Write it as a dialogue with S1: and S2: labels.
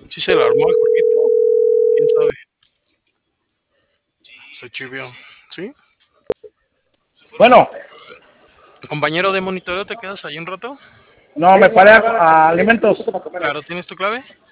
S1: ¿Sí se la armó el Jorgito? ¿Quién sabe? Se chivió. ¿Sí?
S2: Bueno,
S1: Compañero de monitoreo, ¿te quedas ahí un rato?
S2: no, me paré a alimentos.
S1: Claro, ¿tienes tu clave?